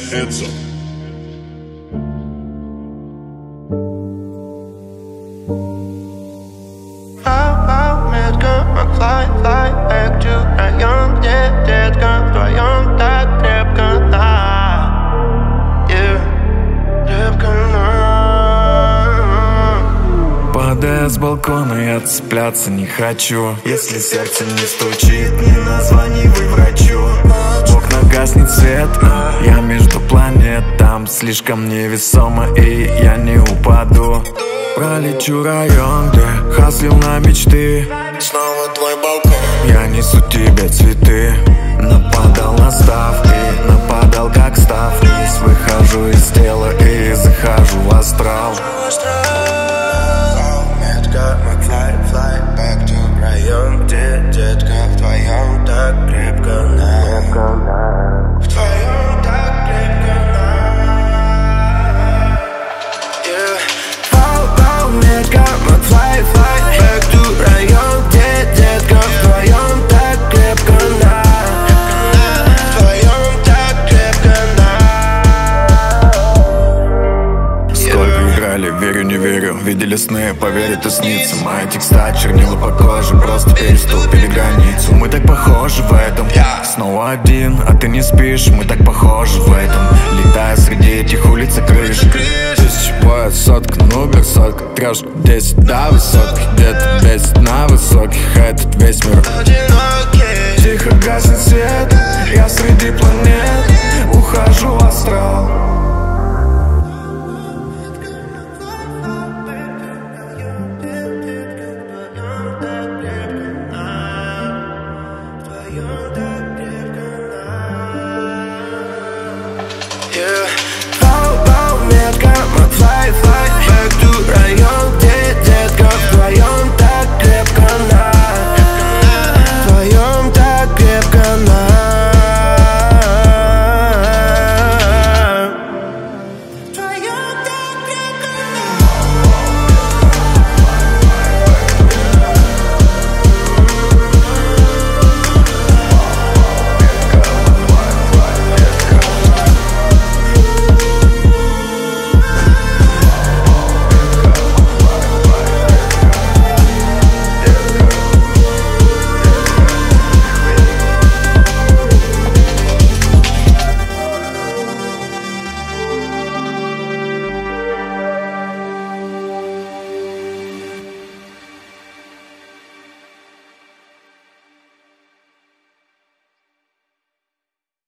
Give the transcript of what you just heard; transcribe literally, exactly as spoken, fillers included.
hands up. Fly, fly back to район, где детка вдвоем так крепко, да, yeah, крепко, да. Падая с балкона, я цепляться не хочу. Если сердце не стучит, не названивай врачу. В окна гаснет свет, я между планет. Там слишком невесомо, и я не упаду. Пролечу район, где хаслил на мечты. Снова твой балкон. Я несу тебе цветы. Нападал на став и нападал как став. Вниз выхожу из тела и захожу в астрал. Fly, fly back to район, где детка вдвоем так крепко, да. Вдвоем так крепко, да. Yeah. Wow, wow, метка, fly, fly back to район, где детка вдвоем так крепко, да. Вдвоем так крепко, да. Сколько играли, верю, не верю. Видели сны, поверить и снится. Мои текста, чернила по коже, просто переступили границу. Мы так похожи в этом. Снова один, а ты не спишь. Мы так похожи в этом. Летая среди этих улиц и крыш. Тысяч боя, сотка, нубер, сотка, трешка, десять до высотки. Где-то бесит на высотке.